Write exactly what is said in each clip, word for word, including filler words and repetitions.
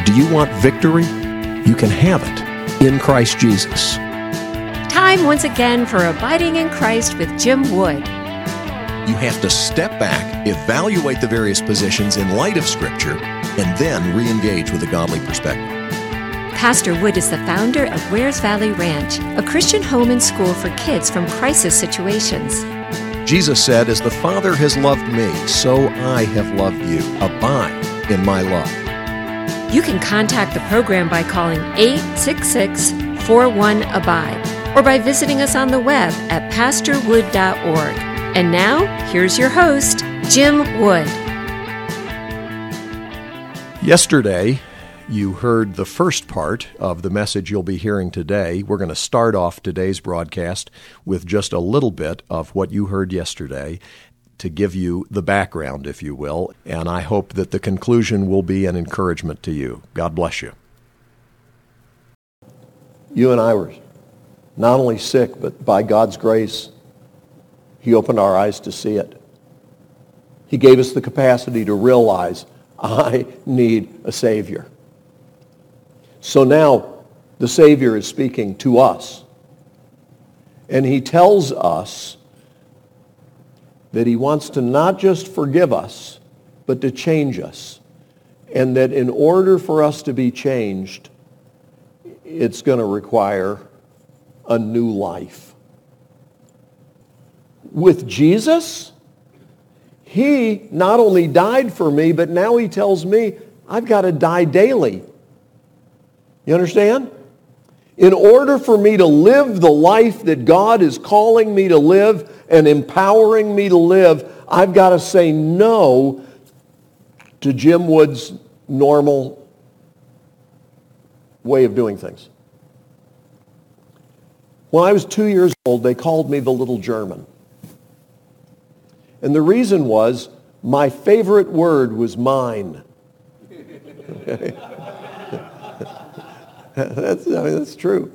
Do you want victory? You can have it in Christ Jesus. Time once again for Abiding in Christ with Jim Wood. You have to step back, evaluate the various positions in light of Scripture, and then re-engage with a godly perspective. Pastor Wood is the founder of Wares Valley Ranch, a Christian home and school for kids from crisis situations. Jesus said, "As the Father has loved me, so I have loved you. Abide in my love." You can contact the program by calling eight six six, four one, A B I D E or by visiting us on the web at pastor wood dot org. And now, here's your host, Jim Wood. Yesterday, you heard the first part of the message you'll be hearing today. We're going to start off today's broadcast with just a little bit of what you heard yesterday to give you the background, if you will, and I hope that the conclusion will be an encouragement to you. God bless you. You and I were not only sick, but by God's grace, He opened our eyes to see it. He gave us the capacity to realize, I need a Savior. So now, the Savior is speaking to us. And He tells us that He wants to not just forgive us, but to change us. And that in order for us to be changed, it's going to require a new life. With Jesus, He not only died for me, but now He tells me I've got to die daily. You understand? In order for me to live the life that God is calling me to live and empowering me to live, I've got to say no to Jim Wood's normal way of doing things. When I was two years old, they called me the little German. And the reason was, my favorite word was mine. Okay? that's, I mean, that's true.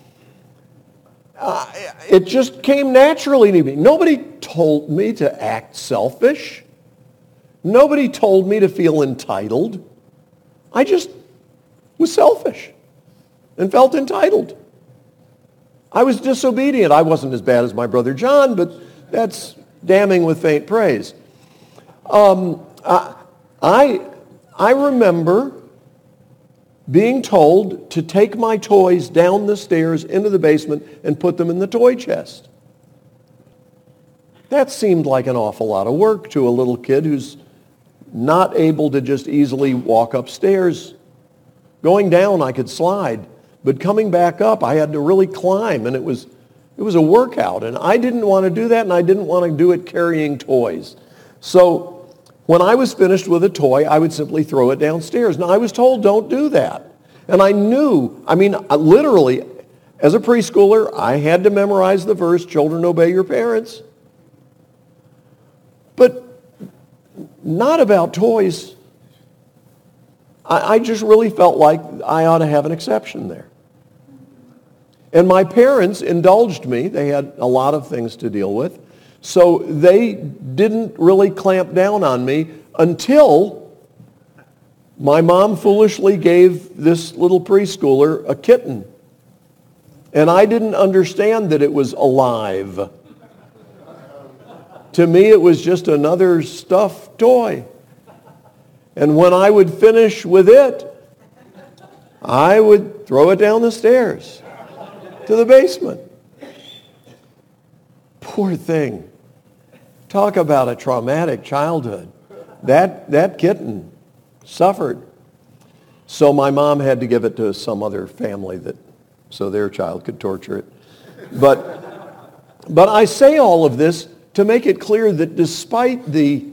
Uh, it just came naturally to me. Nobody told me to act selfish. Nobody told me to feel entitled. I just was selfish and felt entitled. I was disobedient. I wasn't as bad as my brother John, but that's damning with faint praise. Um, I, I, I remember being told to take my toys down the stairs into the basement and put them in the toy chest. That seemed like an awful lot of work to a little kid who's not able to just easily walk upstairs. Going down, I could slide, but coming back up, I had to really climb, and it was It was a workout, and I didn't want to do that, and I didn't want to do it carrying toys. So when I was finished with a toy, I would simply throw it downstairs. Now, I was told, don't do that. And I knew, I mean, literally, as a preschooler, I had to memorize the verse, children, obey your parents. But not about toys. I, I just really felt like I ought to have an exception there. And my parents indulged me. They had a lot of things to deal with. So they didn't really clamp down on me until my mom foolishly gave this little preschooler a kitten. And I didn't understand that it was alive. To me, it was just another stuffed toy. And when I would finish with it, I would throw it down the stairs to the basement. Poor thing. Talk about a traumatic childhood. That, that kitten suffered. So my mom had to give it to some other family that, so their child could torture it. But, but I say all of this to make it clear that despite the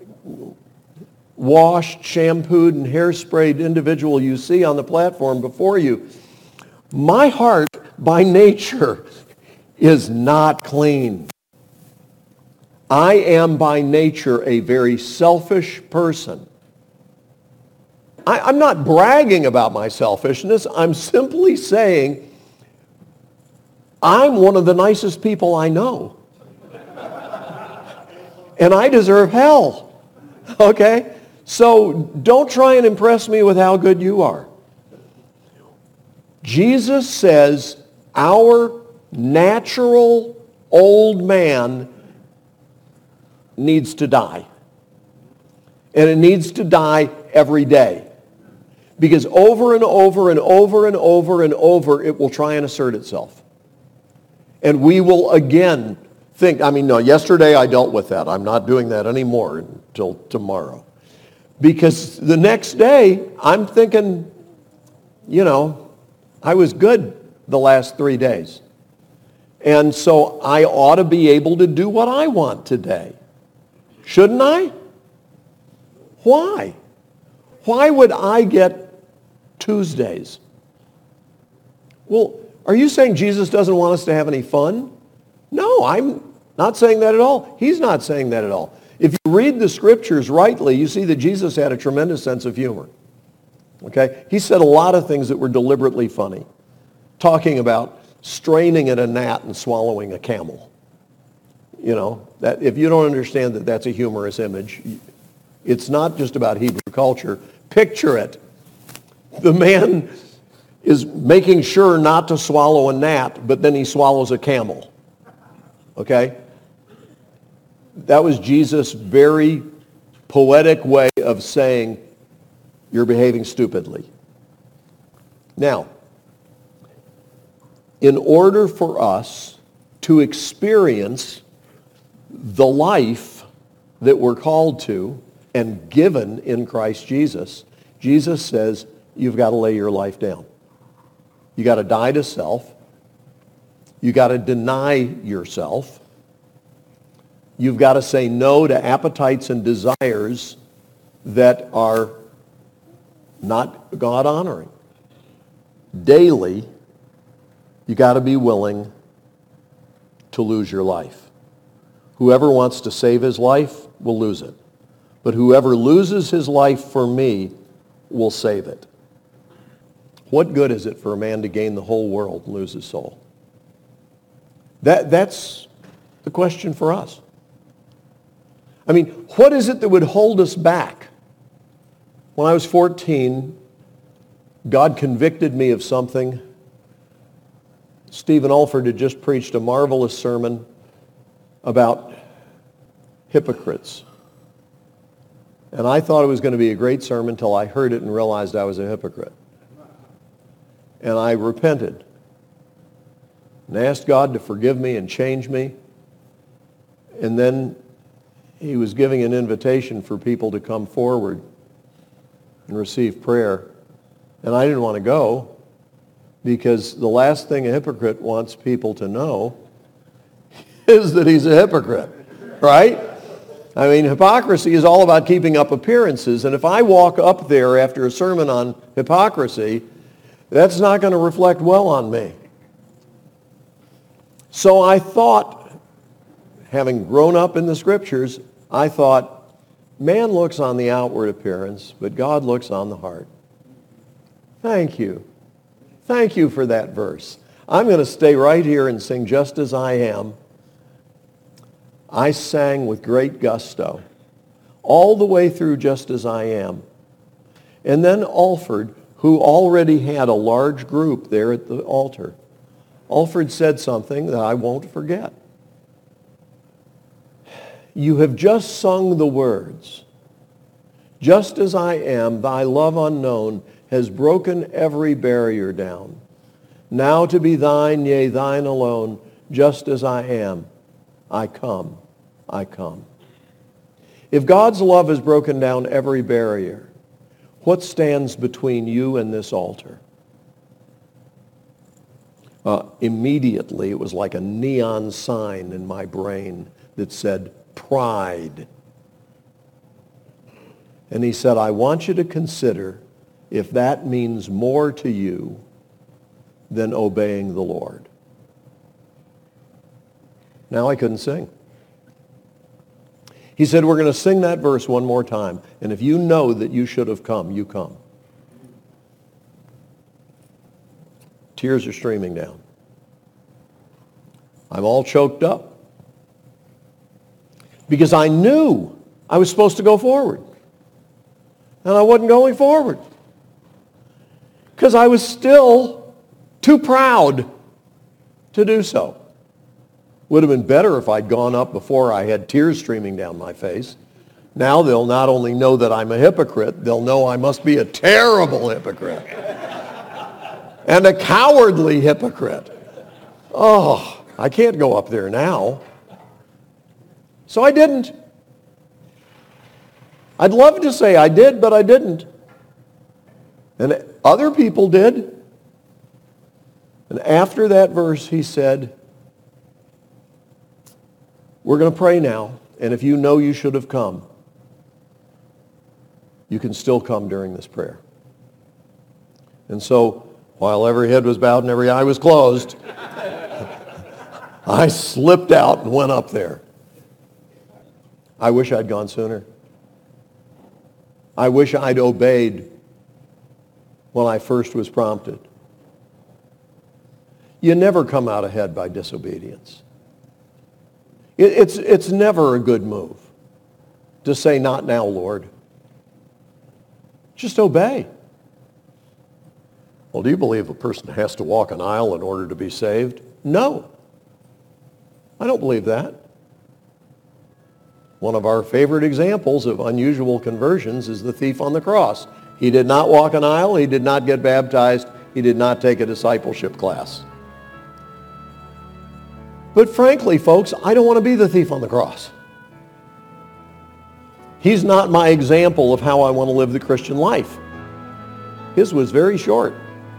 washed, shampooed, and hairsprayed individual you see on the platform before you, my heart by nature is not clean. I am by nature a very selfish person. I, I'm not bragging about my selfishness. I'm simply saying I'm one of the nicest people I know. And I deserve hell. Okay? So don't try and impress me with how good you are. Jesus says our natural old man needs to die. And it needs to die every day. Because over and over and over and over and over, it will try and assert itself. And we will again think, I mean, no, yesterday I dealt with that. I'm not doing that anymore until tomorrow. Because the next day, I'm thinking, you know, I was good the last three days. And so I ought to be able to do what I want today. Shouldn't I? Why? Why would I get Tuesdays? Well, are you saying Jesus doesn't want us to have any fun? No, I'm not saying that at all. He's not saying that at all. If you read the scriptures rightly, you see that Jesus had a tremendous sense of humor. Okay? He said a lot of things that were deliberately funny. Talking about straining at a gnat and swallowing a camel. You know, that if you don't understand that that's a humorous image, it's not just about Hebrew culture. Picture it. The man is making sure not to swallow a gnat, but then he swallows a camel. Okay? That was Jesus' very poetic way of saying, you're behaving stupidly. Now, in order for us to experience the life that we're called to and given in Christ Jesus, Jesus says you've got to lay your life down. You got to die to self. You got to deny yourself. You've got to say no to appetites and desires that are not God-honoring. Daily, you got to be willing to lose your life. Whoever wants to save his life will lose it. But whoever loses his life for me will save it. What good is it for a man to gain the whole world and lose his soul? That, that's the question for us. I mean, what is it that would hold us back? When I was fourteen, God convicted me of something. Stephen Alford had just preached a marvelous sermon about hypocrites. And I thought it was going to be a great sermon until I heard it and realized I was a hypocrite. And I repented and asked God to forgive me and change me. And then he was giving an invitation for people to come forward and receive prayer. And I didn't want to go because the last thing a hypocrite wants people to know is that he's a hypocrite, right? I mean, hypocrisy is all about keeping up appearances. And if I walk up there after a sermon on hypocrisy, that's not going to reflect well on me. So I thought, having grown up in the scriptures, I thought, man looks on the outward appearance, but God looks on the heart. Thank you. Thank you for that verse. I'm going to stay right here and sing Just As I Am. I sang with great gusto all the way through Just As I Am. And then Alford, who already had a large group there at the altar, Alford said something that I won't forget. You have just sung the words, just as I am, thy love unknown has broken every barrier down. Now to be thine, yea, thine alone, just as I am, I come, I come. If God's love has broken down every barrier, what stands between you and this altar? Uh, immediately, it was like a neon sign in my brain that said, pride. And he said, I want you to consider if that means more to you than obeying the Lord. Now I couldn't sing. He said, we're going to sing that verse one more time. And if you know that you should have come, you come. Tears are streaming down. I'm all choked up. Because I knew I was supposed to go forward. And I wasn't going forward. Because I was still too proud to do so. Would have been better if I'd gone up before I had tears streaming down my face. Now they'll not only know that I'm a hypocrite, they'll know I must be a terrible hypocrite. And a cowardly hypocrite. Oh, I can't go up there now. So I didn't. I'd love to say I did, but I didn't. And other people did. And after that verse, he said, we're going to pray now, and if you know you should have come, you can still come during this prayer. And so, while every head was bowed and every eye was closed, I slipped out and went up there. I wish I'd gone sooner. I wish I'd obeyed when I first was prompted. You never come out ahead by disobedience. It, it's, it's never a good move to say, not now, Lord. Just obey. Well, do you believe a person has to walk an aisle in order to be saved? No. I don't believe that. One of our favorite examples of unusual conversions is the thief on the cross. He did not walk an aisle. He did not get baptized. He did not take a discipleship class. But frankly, folks, I don't want to be the thief on the cross. He's not my example of how I want to live the Christian life. His was very short.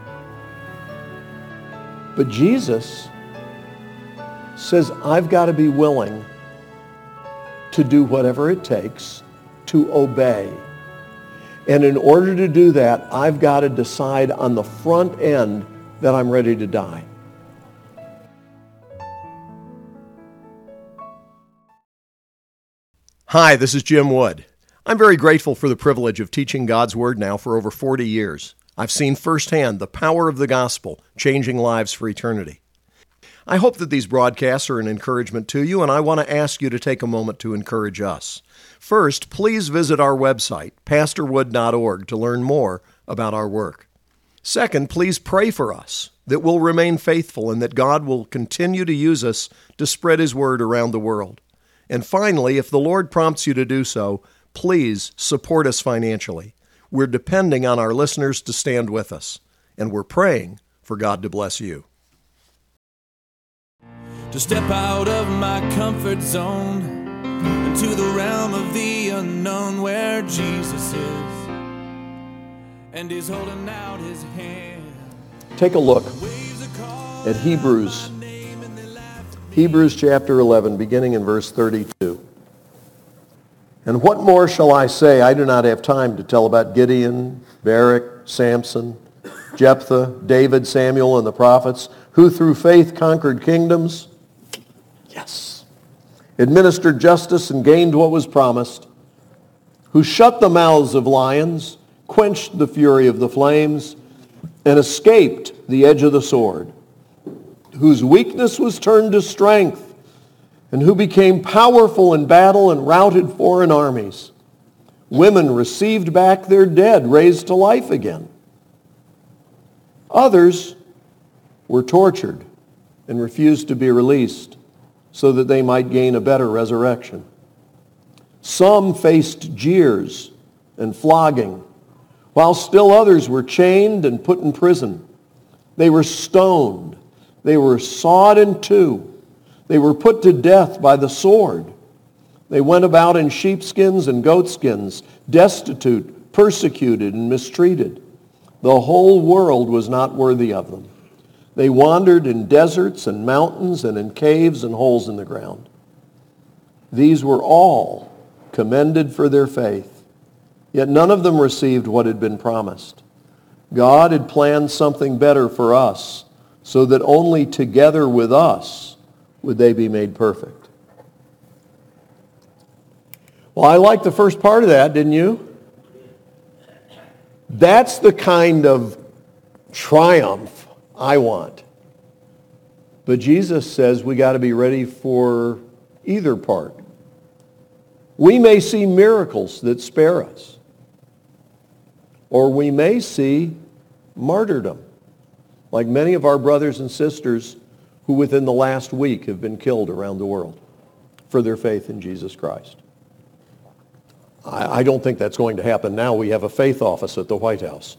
But Jesus says, I've got to be willing to do whatever it takes to obey. And in order to do that, I've got to decide on the front end that I'm ready to die. Hi, this is Jim Wood. I'm very grateful for the privilege of teaching God's Word now for over forty years. I've seen firsthand the power of the gospel changing lives for eternity. I hope that these broadcasts are an encouragement to you, and I want to ask you to take a moment to encourage us. First, please visit our website, pastor wood dot org, to learn more about our work. Second, please pray for us, that we'll remain faithful and that God will continue to use us to spread His Word around the world. And finally, if the Lord prompts you to do so, please support us financially. We're depending on our listeners to stand with us, and we're praying for God to bless you. To step out of my comfort zone into the realm of the unknown where Jesus is, and He's holding out His hand. Take a look at Hebrews. Hebrews chapter eleven, beginning in verse thirty-two. And what more shall I say? I do not have time to tell about Gideon, Barak, Samson, Jephthah, David, Samuel, and the prophets, who through faith conquered kingdoms. Yes. Administered justice and gained what was promised, who shut the mouths of lions, quenched the fury of the flames, and escaped the edge of the sword, whose weakness was turned to strength, and who became powerful in battle and routed foreign armies. Women received back their dead, raised to life again. Others were tortured and refused to be released so that they might gain a better resurrection. Some faced jeers and flogging, while still others were chained and put in prison. They were stoned. They were sawed in two. They were put to death by the sword. They went about in sheepskins and goatskins, destitute, persecuted, and mistreated. The whole world was not worthy of them. They wandered in deserts and mountains and in caves and holes in the ground. These were all commended for their faith, yet none of them received what had been promised. God had planned something better for us, so that only together with us would they be made perfect. Well, I like the first part of that, didn't you? That's the kind of triumph I want. But Jesus says we got to be ready for either part. We may see miracles that spare us. or we may see martyrdom, like many of our brothers and sisters who within the last week have been killed around the world for their faith in Jesus Christ. I, I don't think that's going to happen now. We have a faith office at the White House.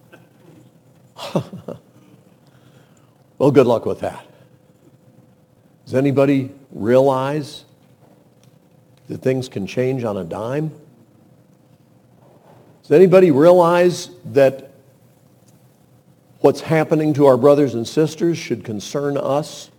Well, good luck with that. Does anybody realize that things can change on a dime? Does anybody realize that what's happening to our brothers and sisters should concern us?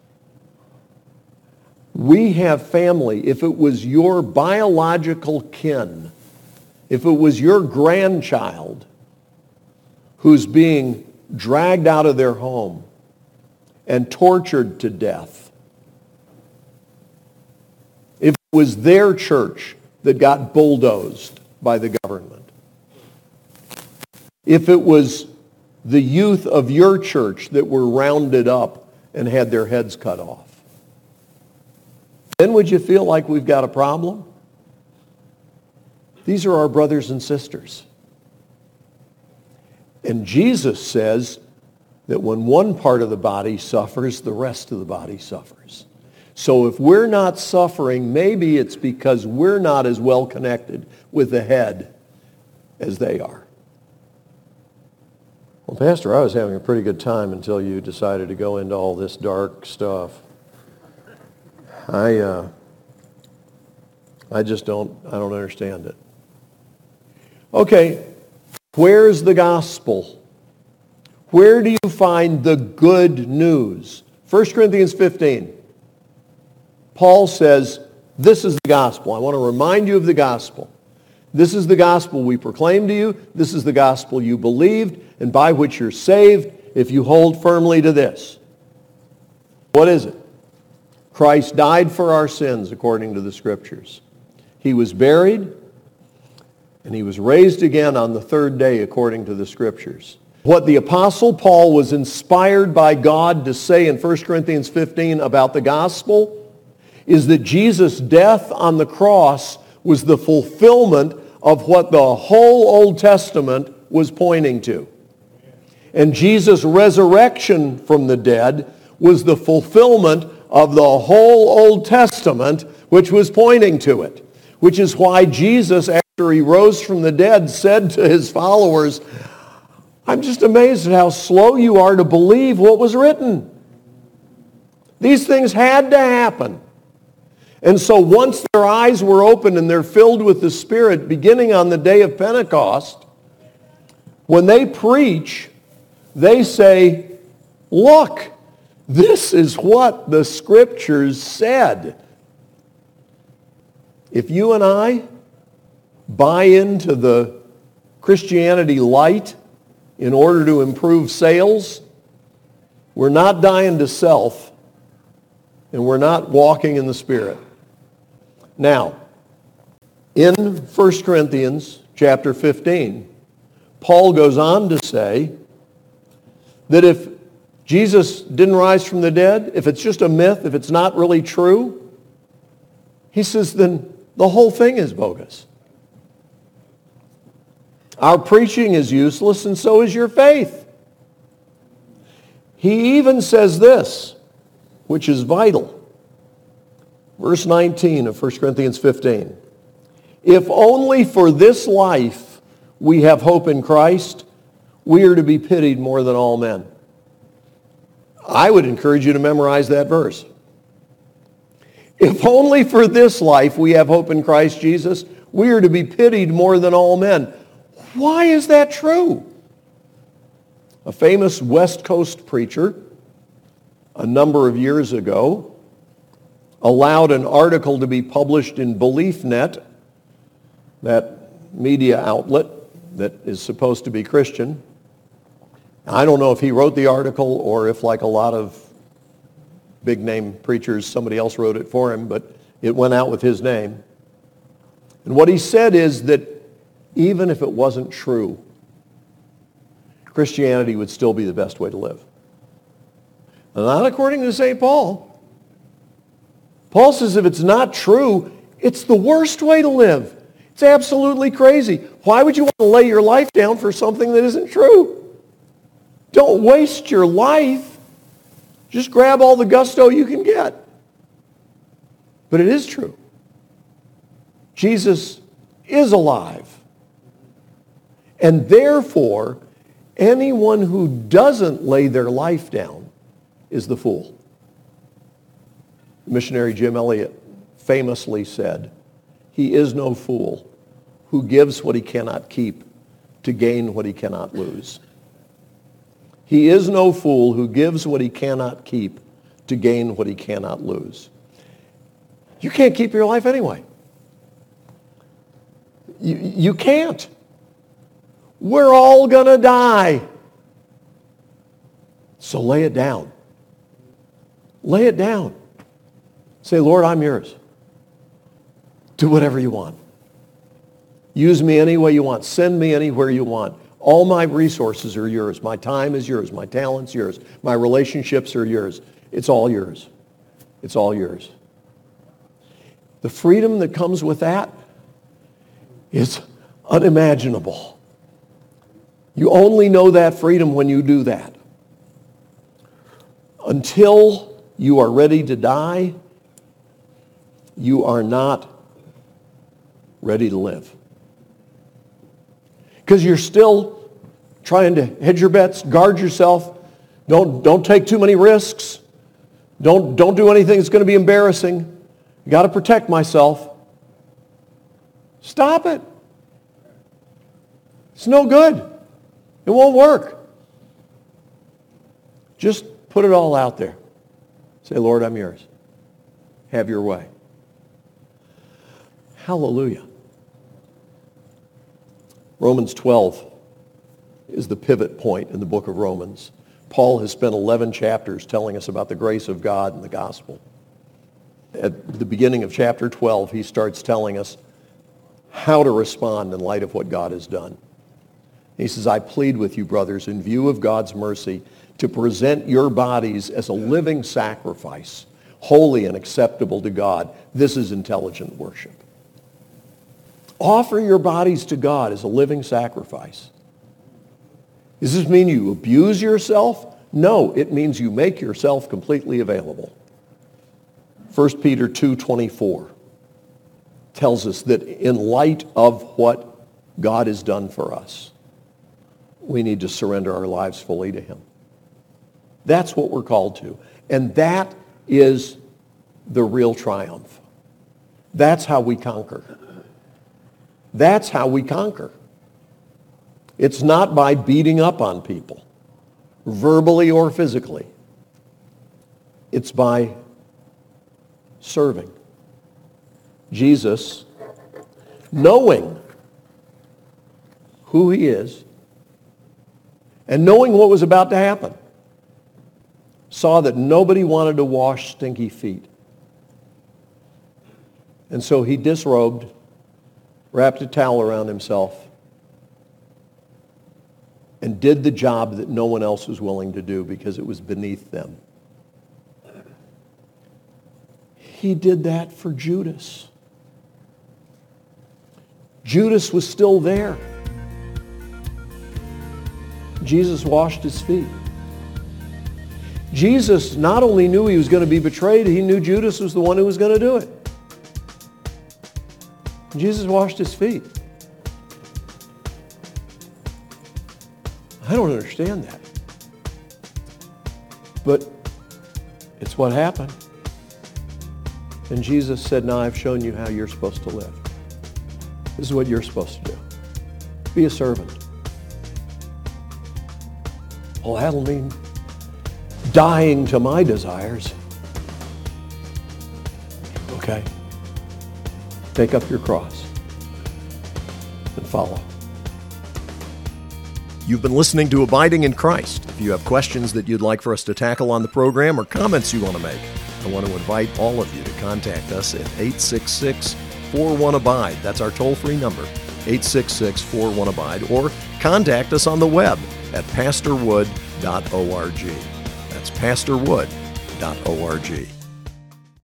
We have family. If it was your biological kin, if it was your grandchild who's being dragged out of their home and tortured to death, if it was their church that got bulldozed by the government, if it was the youth of your church that were rounded up and had their heads cut off, then would you feel like we've got a problem? These are our brothers and sisters. And Jesus says that when one part of the body suffers, the rest of the body suffers. So if we're not suffering, maybe it's because we're not as well connected with the head as they are. Well, Pastor, I was having a pretty good time until you decided to go into all this dark stuff. I, uh, I just don't, I don't understand it. Okay, where's the gospel? Where do you find the good news? First Corinthians fifteen. Paul says, this is the gospel. I want to remind you of the gospel. This is the gospel we proclaim to you. This is the gospel you believed and by which you're saved if you hold firmly to this. What is it? Christ died for our sins according to the Scriptures. He was buried and he was raised again on the third day according to the Scriptures. What the Apostle Paul was inspired by God to say in First Corinthians fifteen about the gospel is that Jesus' death on the cross was the fulfillment of what the whole Old Testament was pointing to. And Jesus' resurrection from the dead was the fulfillment of the whole Old Testament, which was pointing to it. Which is why Jesus, after he rose from the dead, said to his followers, I'm just amazed at how slow you are to believe what was written. These things had to happen. And so once their eyes were opened and they're filled with the Spirit, beginning on the day of Pentecost, when they preach, they say, look, this is what the Scriptures said. If you and I buy into the Christianity light in order to improve sales, we're not dying to self, and we're not walking in the Spirit. Now, in First Corinthians chapter fifteen, Paul goes on to say that if Jesus didn't rise from the dead, if it's just a myth, if it's not really true, he says then the whole thing is bogus. Our preaching is useless and so is your faith. He even says this, which is vital. Verse nineteen of First Corinthians fifteen. If only for this life we have hope in Christ, we are to be pitied more than all men. I would encourage you to memorize that verse. If only for this life we have hope in Christ Jesus, we are to be pitied more than all men. Why is that true? A famous West Coast preacher a number of years ago allowed an article to be published in BeliefNet, that media outlet that is supposed to be Christian. I don't know if he wrote the article or if, like a lot of big-name preachers, somebody else wrote it for him, but it went out with his name. And what he said is that even if it wasn't true, Christianity would still be the best way to live. And not according to Saint Paul. Paul says if it's not true, it's the worst way to live. It's absolutely crazy. Why would you want to lay your life down for something that isn't true? Don't waste your life. Just grab all the gusto you can get. But it is true. Jesus is alive. And therefore, anyone who doesn't lay their life down is the fool. Missionary Jim Elliot famously said, "He is no fool who gives what he cannot keep to gain what he cannot lose." He is no fool who gives what he cannot keep to gain what he cannot lose. You can't keep your life anyway. You, you can't. We're all going to die. So lay it down. Lay it down. Say, Lord, I'm yours. Do whatever you want. Use me any way you want. Send me anywhere you want. All my resources are yours. My time is yours. My talent's yours. My relationships are yours. It's all yours. It's all yours. The freedom that comes with that is unimaginable. You only know that freedom when you do that. Until you are ready to die, you are not ready to live. Because you're still trying to hedge your bets, guard yourself. Don't, don't take too many risks. Don't, don't do anything that's going to be embarrassing. You got to protect myself. Stop it. It's no good. It won't work. Just put it all out there. Say, Lord, I'm yours. Have your way. Hallelujah. Romans twelve is the pivot point in the book of Romans. Paul has spent eleven chapters telling us about the grace of God and the gospel. At the beginning of chapter twelve, he starts telling us how to respond in light of what God has done. He says, I plead with you, brothers, in view of God's mercy, to present your bodies as a living sacrifice, holy and acceptable to God. This is intelligent worship. Offer your bodies to God as a living sacrifice. Does this mean you abuse yourself? No, it means you make yourself completely available. First Peter two twenty-four tells us that in light of what God has done for us, we need to surrender our lives fully to him. That's what we're called to. And that is the real triumph. That's how we conquer. That's how we conquer. It's not by beating up on people, verbally or physically. It's by serving. Jesus, knowing who he is and knowing what was about to happen, saw that nobody wanted to wash stinky feet. And so he disrobed, wrapped a towel around himself, and did the job that no one else was willing to do because it was beneath them. He did that for Judas. Judas was still there. Jesus washed his feet. Jesus not only knew he was going to be betrayed, he knew Judas was the one who was going to do it. Jesus washed his feet. I don't understand that. But it's what happened. And Jesus said, now I've shown you how you're supposed to live. This is what you're supposed to do. Be a servant. Well, that'll mean dying to my desires. Okay. Take up your cross and follow. You've been listening to Abiding in Christ. If you have questions that you'd like for us to tackle on the program or comments you want to make, I want to invite all of you to contact us at eight six six, four one, abide. That's our toll-free number, eight six six, four one, abide. Or contact us on the web at pastor wood dot org. That's pastor wood dot org.